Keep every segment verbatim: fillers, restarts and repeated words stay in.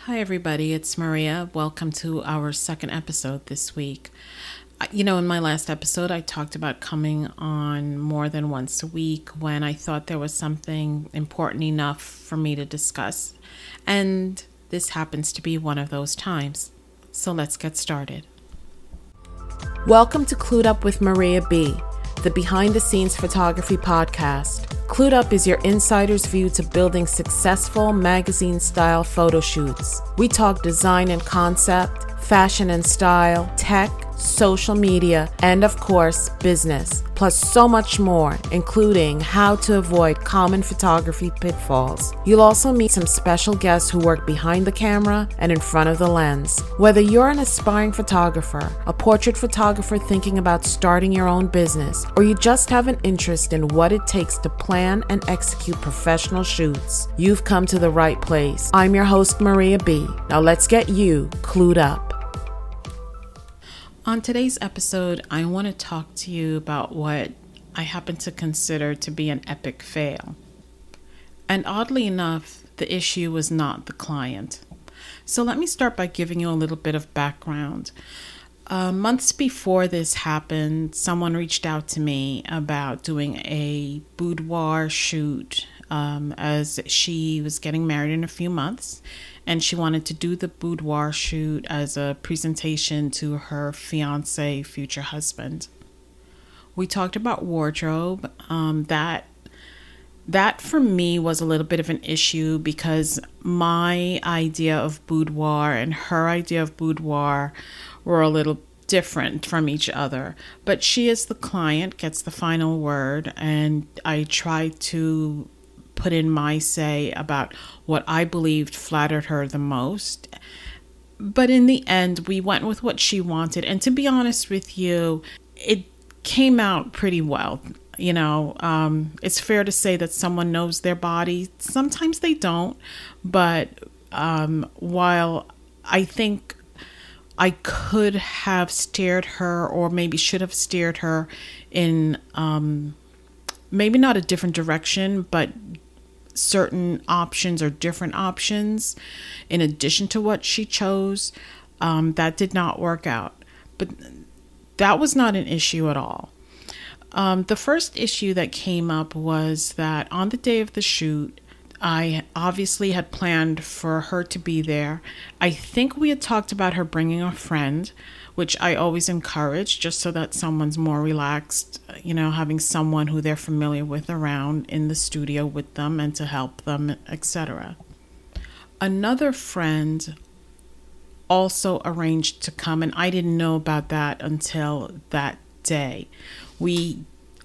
Hi, everybody. It's Maria. Welcome to our second episode this week. You know, in my last episode, I talked about coming on more than once a week when I thought there was something important enough for me to discuss. And this happens to be one of those times. So let's get started. Welcome to Clued Up with Maria B., the behind-the-scenes photography podcast. Clued Up is your insider's view to building successful magazine-style photo shoots. We talk design and concept, fashion and style, tech, social media, and of course, business, plus so much more, including how to avoid common photography pitfalls. You'll also meet some special guests who work behind the camera and in front of the lens. Whether you're an aspiring photographer, a portrait photographer thinking about starting your own business, or you just have an interest in what it takes to plan and execute professional shoots, you've come to the right place. I'm your host, Maria B. Now let's get you clued up. On today's episode, I want to talk to you about what I happen to consider to be an epic fail. And oddly enough, the issue was not the client. So let me start by giving you a little bit of background. Uh, months before this happened, someone reached out to me about doing a boudoir shoot um, as she was getting married in a few months. And she wanted to do the boudoir shoot as a presentation to her fiancé, future husband. We talked about wardrobe. Um, that that for me was a little bit of an issue because my idea of boudoir and her idea of boudoir were a little different from each other. But she, as the client, gets the final word, and I try to put in my say about what I believed flattered her the most. But in the end, we went with what she wanted. And to be honest with you, it came out pretty well. You know, um, it's fair to say that someone knows their body. Sometimes they don't. But um, while I think I could have steered her, or maybe should have steered her in um, maybe not a different direction, but certain options or different options in addition to what she chose, um, that did not work out. But that was not an issue at all. Um, the first issue that came up was that on the day of the shoot, I obviously had planned for her to be there. I think we had talked about her bringing a friend, which I always encourage just so that someone's more relaxed, you know, having someone who they're familiar with around in the studio with them and to help them, et cetera. Another friend also arranged to come, and I didn't know about that until that day. We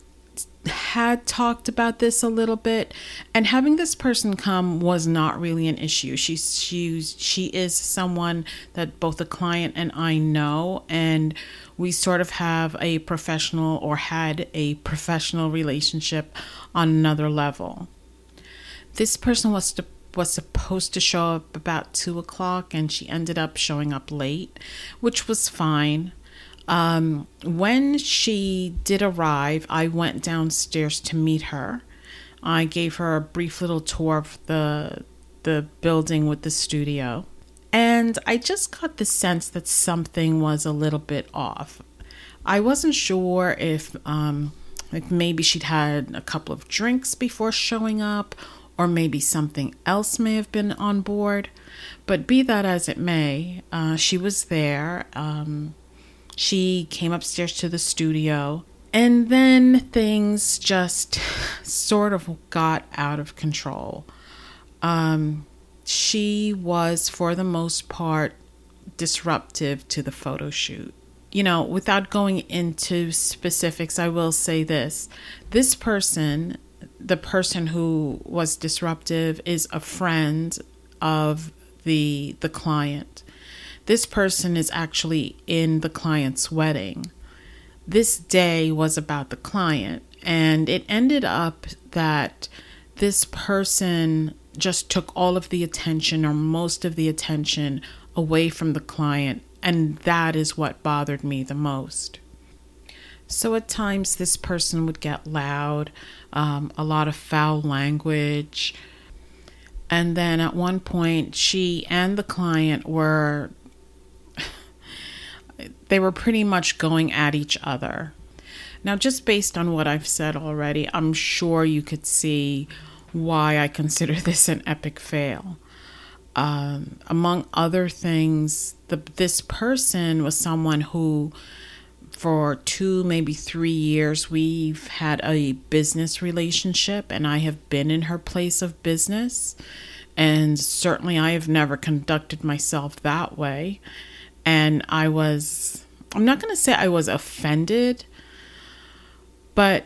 had talked about this a little bit, and having this person come was not really an issue. She's she she is someone that both the client and I know, and we sort of have a professional or had a professional relationship on another level. This person was to, was supposed to show up about two o'clock, and she ended up showing up late, which was fine. Um, when she did arrive, I went downstairs to meet her. I gave her a brief little tour of the the building with the studio. And I just got the sense that something was a little bit off. I wasn't sure if, um, if maybe she'd had a couple of drinks before showing up, or maybe something else may have been on board. But be that as it may, uh, she was there. Um, She came upstairs to the studio, and then things just sort of got out of control. Um, she was, for the most part, disruptive to the photo shoot. You know, without going into specifics, I will say this. This person, the person who was disruptive, is a friend of the the client. This person is actually in the client's wedding. This day was about the client, and it ended up that this person just took all of the attention, or most of the attention, away from the client, and that is what bothered me the most. So at times this person would get loud, um, a lot of foul language, And then at one point, she and the client were, they were pretty much going at each other. Now, just based on what I've said already, I'm sure you could see why I consider this an epic fail. Um, among other things, the, this person was someone who, for two, maybe three years, we've had a business relationship, and I have been in her place of business. And certainly I have never conducted myself that way. And I was, I'm not going to say I was offended, but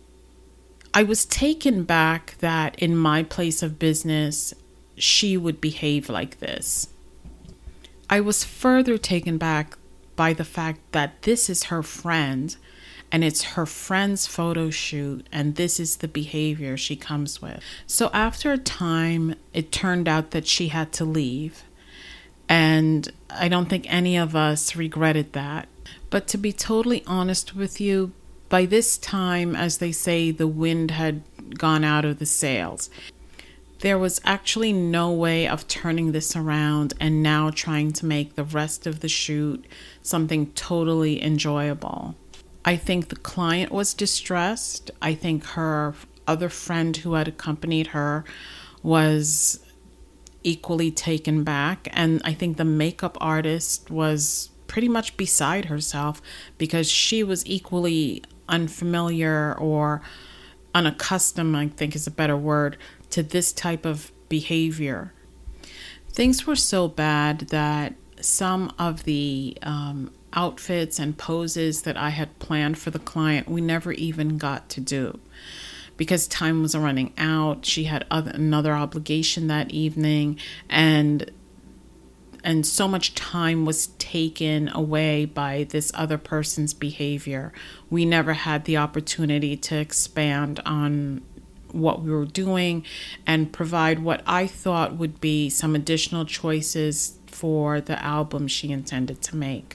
I was taken back that in my place of business, she would behave like this. I was further taken back by the fact that this is her friend, and it's her friend's photo shoot, and this is the behavior she comes with. So after a time, it turned out that she had to leave. And I don't think any of us regretted that. But to be totally honest with you, by this time, as they say, the wind had gone out of the sails. There was actually no way of turning this around and now trying to make the rest of the shoot something totally enjoyable. I think the client was distressed. I think her other friend who had accompanied her was equally taken back. And I think the makeup artist was pretty much beside herself because she was equally unfamiliar or unaccustomed, I think is a better word, to this type of behavior. Things were so bad that some of the um, outfits and poses that I had planned for the client, we never even got to do because time was running out. She had other, another obligation that evening, and and so much time was taken away by this other person's behavior. We never had the opportunity to expand on what we were doing and provide what I thought would be some additional choices for the album she intended to make.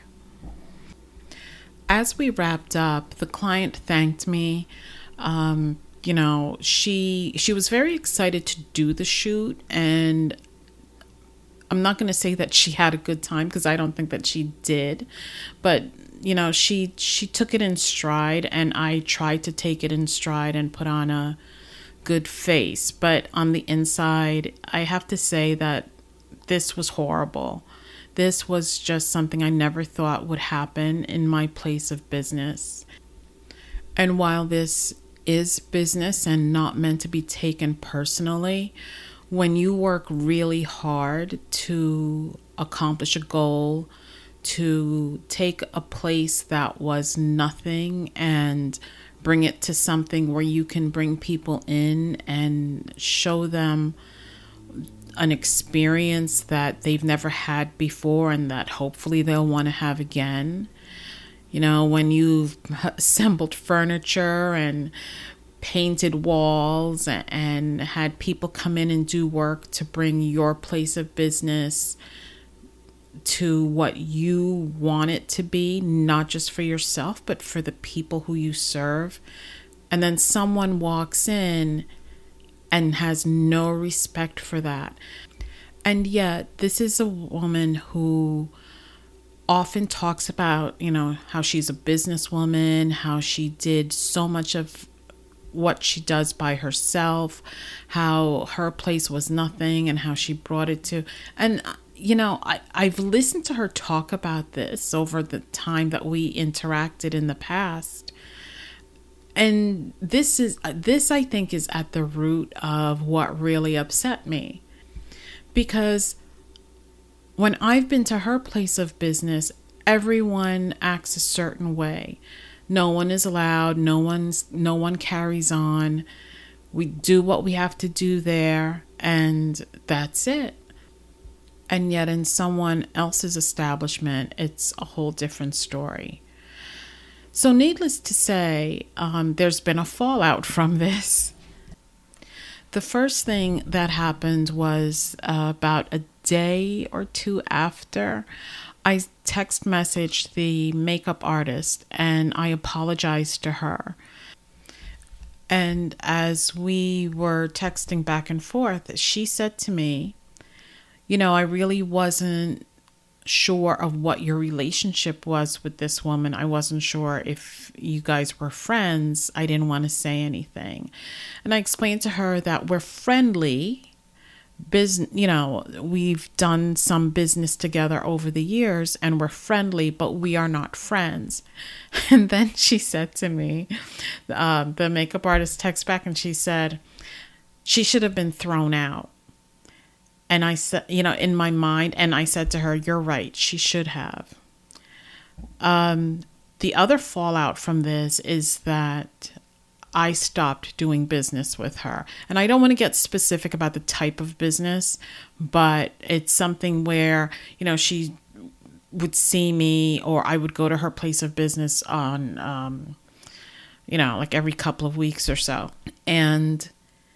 As we wrapped up, the client thanked me. Um, you know, she she was very excited to do the shoot, and I'm not going to say that she had a good time because I don't think that she did, but you know, she she took it in stride, and I tried to take it in stride and put on a good face. But on the inside, I have to say that this was horrible. This was just something I never thought would happen in my place of business. And while this is business and not meant to be taken personally, when you work really hard to accomplish a goal, to take a place that was nothing and bring it to something where you can bring people in and show them an experience that they've never had before and that hopefully they'll want to have again. You know, when you've assembled furniture and painted walls and had people come in and do work to bring your place of business to what you want it to be, not just for yourself, but for the people who you serve. And then someone walks in and has no respect for that. And yet, this is a woman who often talks about, you know, how she's a businesswoman, how she did so much of what she does by herself, how her place was nothing and how she brought it to. And, you know, I, I've listened to her talk about this over the time that we interacted in the past. And this is, this I think is at the root of what really upset me. Because when I've been to her place of business, everyone acts a certain way. No one is allowed. No one's, no one carries on. We do what we have to do there, and that's it. And yet in someone else's establishment, it's a whole different story. So needless to say, um, there's been a fallout from this. The first thing that happened was uh, about a day or two after, I text messaged the makeup artist and I apologized to her. And as we were texting back and forth, she said to me, you know, I really wasn't sure of what your relationship was with this woman. I wasn't sure if you guys were friends. I didn't want to say anything. And I explained to her that we're friendly. Business, you know, we've done some business together over the years and we're friendly, but we are not friends. And then she said to me, uh, the makeup artist texted back and she said, she should have been thrown out. And I said, you know, in my mind, and I said to her, you're right, she should have. Um, the other fallout from this is that I stopped doing business with her. And I don't want to get specific about the type of business, but it's something where, you know, she would see me or I would go to her place of business on, um, you know, like every couple of weeks or so. And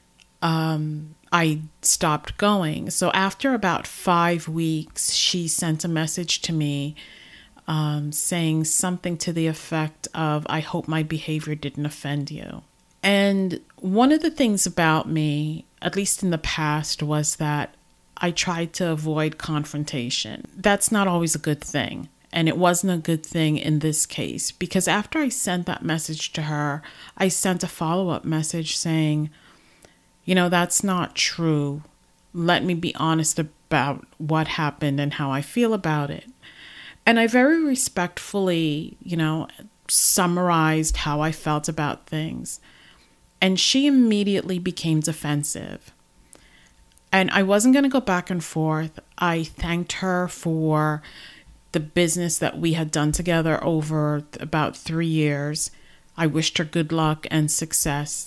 um, I stopped going. So after about five weeks, she sent a message to me um, saying something to the effect of, I hope my behavior didn't offend you. And one of the things about me, at least in the past, was that I tried to avoid confrontation. That's not always a good thing. And it wasn't a good thing in this case, because after I sent that message to her, I sent a follow-up message saying, you know, that's not true. Let me be honest about what happened and how I feel about it. And I very respectfully, you know, summarized how I felt about things. And she immediately became defensive. And I wasn't going to go back and forth. I thanked her for the business that we had done together over about three years. I wished her good luck and success.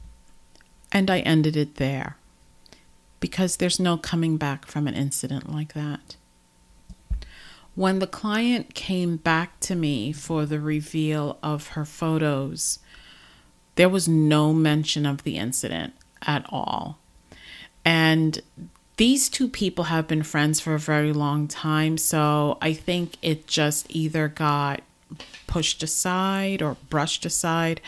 And I ended it there. Because there's no coming back from an incident like that. When the client came back to me for the reveal of her photos, there was no mention of the incident at all. And these two people have been friends for a very long time. So I think it just either got pushed aside or brushed aside,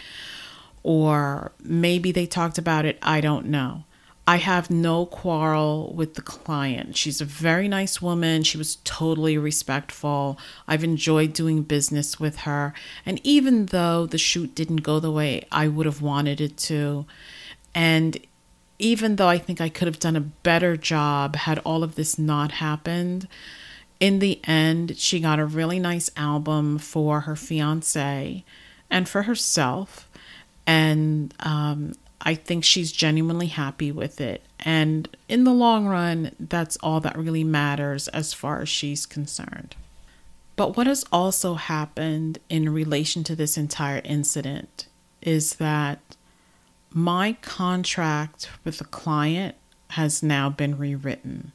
or maybe they talked about it. I don't know. I have no quarrel with the client. She's a very nice woman. She was totally respectful. I've enjoyed doing business with her. And even though the shoot didn't go the way I would have wanted it to, and even though I think I could have done a better job had all of this not happened, in the end, she got a really nice album for her fiance and for herself. And um, I think she's genuinely happy with it. And in the long run, that's all that really matters as far as she's concerned. But what has also happened in relation to this entire incident is that my contract with the client has now been rewritten.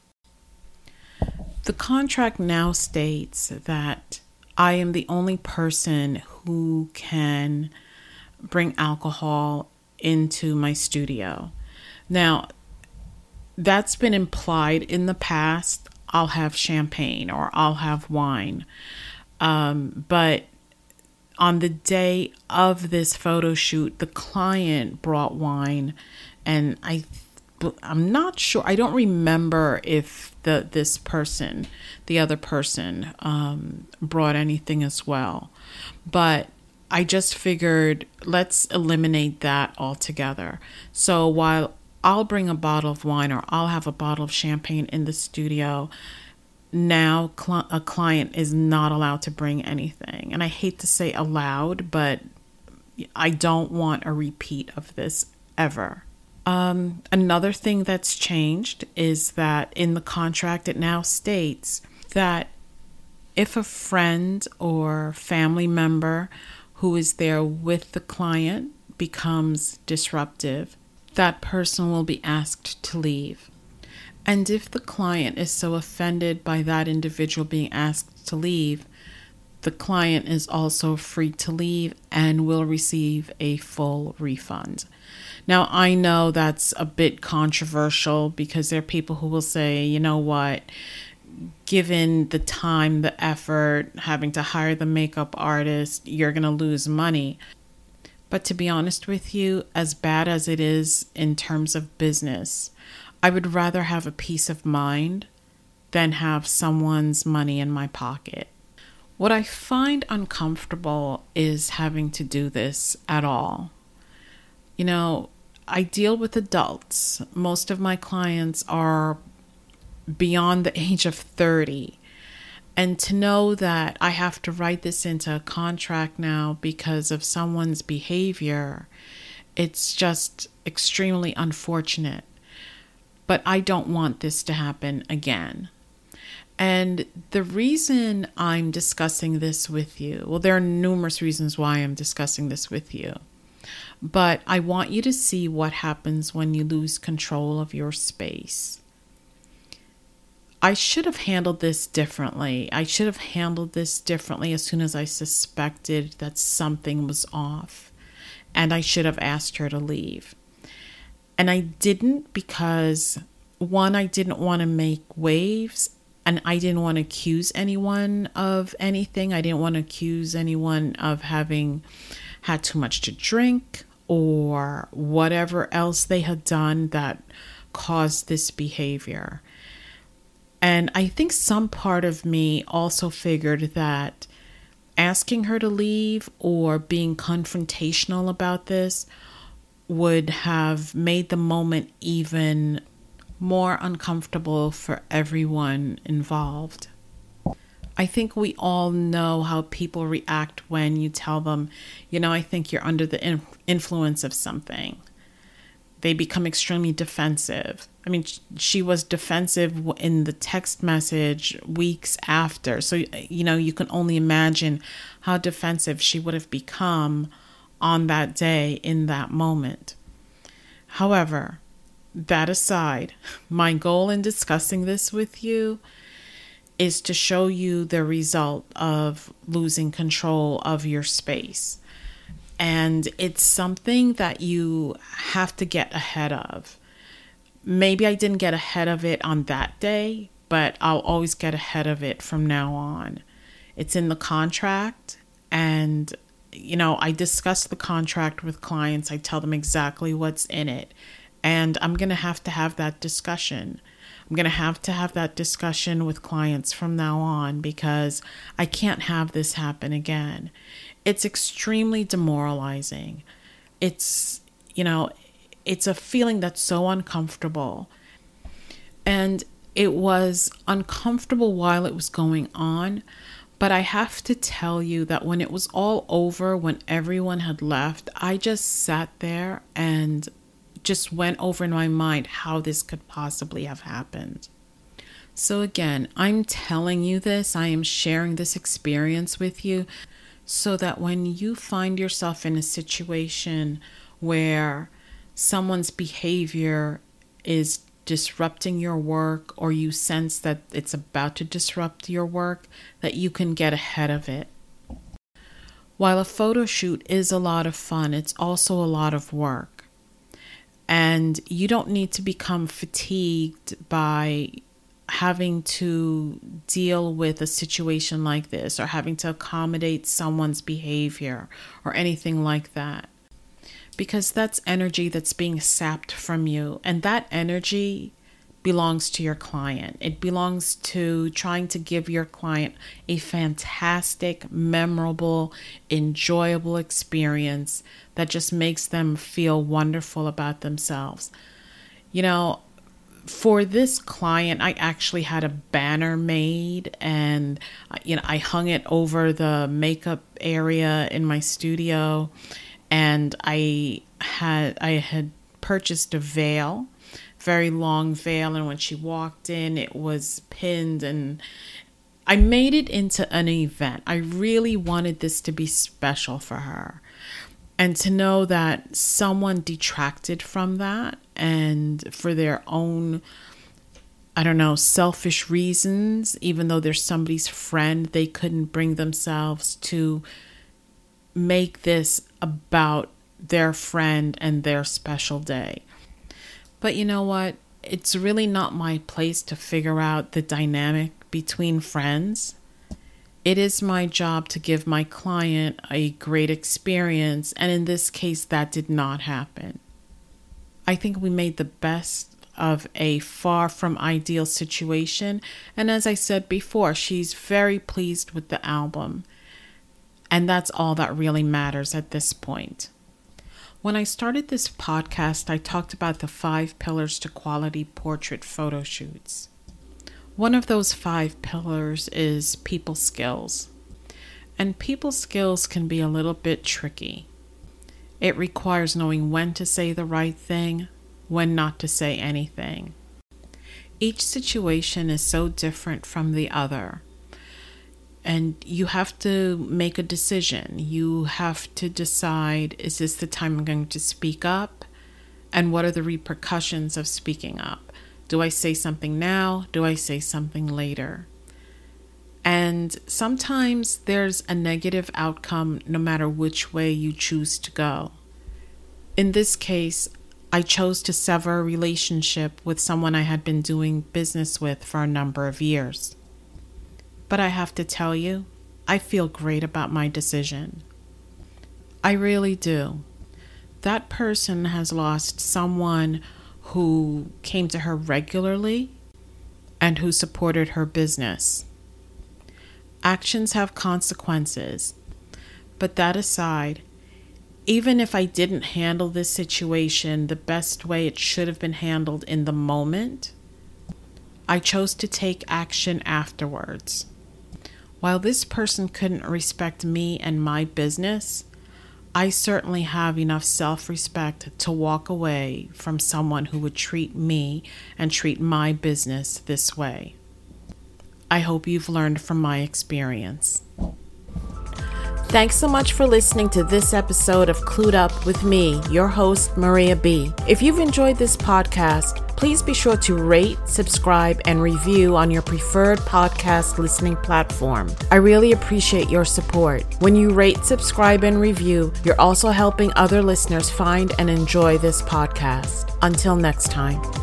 The contract now states that I am the only person who can bring alcohol into my studio. Now, that's been implied in the past. I'll have champagne or I'll have wine. Um, but on the day of this photo shoot, the client brought wine, and I, I'm not sure. I don't remember if the this person, the other person, um, brought anything as well. But I just figured, let's eliminate that altogether. So while I'll bring a bottle of wine or I'll have a bottle of champagne in the studio, now cl- a client is not allowed to bring anything. And I hate to say allowed, but I don't want a repeat of this ever. Um, another thing that's changed is that in the contract, it now states that if a friend or family member who is there with the client becomes disruptive, that person will be asked to leave. And if the client is so offended by that individual being asked to leave, the client is also free to leave and will receive a full refund. Now, I know that's a bit controversial because there are people who will say, you know what, given the time, the effort, having to hire the makeup artist, you're going to lose money. But to be honest with you, as bad as it is in terms of business, I would rather have a peace of mind than have someone's money in my pocket. What I find uncomfortable is having to do this at all. You know, I deal with adults. Most of my clients are beyond the age of thirty. And to know that I have to write this into a contract now because of someone's behavior, it's just extremely unfortunate. But I don't want this to happen again. And the reason I'm discussing this with you, well, there are numerous reasons why I'm discussing this with you. But I want you to see what happens when you lose control of your space. I should have handled this differently. I should have handled this differently as soon as I suspected that something was off. And I should have asked her to leave. And I didn't because, one, I didn't want to make waves. And I didn't want to accuse anyone of anything. I didn't want to accuse anyone of having had too much to drink or whatever else they had done that caused this behavior. And I think some part of me also figured that asking her to leave or being confrontational about this would have made the moment even more uncomfortable for everyone involved. I think we all know how people react when you tell them, you know, I think you're under the in- influence of something. They become extremely defensive. I mean, she was defensive in the text message weeks after. So, you know, you can only imagine how defensive she would have become on that day in that moment. However, that aside, my goal in discussing this with you is to show you the result of losing control of your space. And it's something that you have to get ahead of. Maybe I didn't get ahead of it on that day, but I'll always get ahead of it from now on. It's in the contract, and, you know, I discuss the contract with clients. I tell them exactly what's in it. And I'm going to have to have that discussion. I'm going to have to have that discussion with clients from now on because I can't have this happen again. It's extremely demoralizing. It's, you know, it's a feeling that's so uncomfortable. And it was uncomfortable while it was going on. But I have to tell you that when it was all over, when everyone had left, I just sat there and just went over in my mind how this could possibly have happened. So again, I'm telling you this, I am sharing this experience with you so that when you find yourself in a situation where someone's behavior is disrupting your work or you sense that it's about to disrupt your work, that you can get ahead of it. While a photo shoot is a lot of fun, it's also a lot of work. And you don't need to become fatigued by having to deal with a situation like this or having to accommodate someone's behavior or anything like that. Because that's energy that's being sapped from you. And that energy belongs to your client. It belongs to trying to give your client a fantastic, memorable, enjoyable experience that just makes them feel wonderful about themselves. You know, for this client, I actually had a banner made and, you know, I hung it over the makeup area in my studio, and I had I had purchased a veil, very long veil, and when she walked in, it was pinned, and I made it into an event. I really wanted this to be special for her. And to know that someone detracted from that and for their own, I don't know, selfish reasons, even though they're somebody's friend, they couldn't bring themselves to make this about their friend and their special day. But you know what? It's really not my place to figure out the dynamic between friends. It is my job to give my client a great experience, and in this case, that did not happen. I think we made the best of a far from ideal situation, and as I said before, she's very pleased with the album, and that's all that really matters at this point. When I started this podcast, I talked about the five pillars to quality portrait photo shoots. One of those five pillars is people skills. And people skills can be a little bit tricky. It requires knowing when to say the right thing, when not to say anything. Each situation is so different from the other. And you have to make a decision. You have to decide, is this the time I'm going to speak up? And what are the repercussions of speaking up? Do I say something now? Do I say something later? And sometimes there's a negative outcome no matter which way you choose to go. In this case, I chose to sever a relationship with someone I had been doing business with for a number of years. But I have to tell you, I feel great about my decision. I really do. That person has lost someone who came to her regularly and who supported her business. Actions have consequences, but that aside, even if I didn't handle this situation the best way it should have been handled in the moment, I chose to take action afterwards. While this person couldn't respect me and my business, I certainly have enough self-respect to walk away from someone who would treat me and treat my business this way. I hope you've learned from my experience. Thanks so much for listening to this episode of Clued Up with me, your host, Maria B. If you've enjoyed this podcast, please be sure to rate, subscribe, and review on your preferred podcast listening platform. I really appreciate your support. When you rate, subscribe, and review, you're also helping other listeners find and enjoy this podcast. Until next time.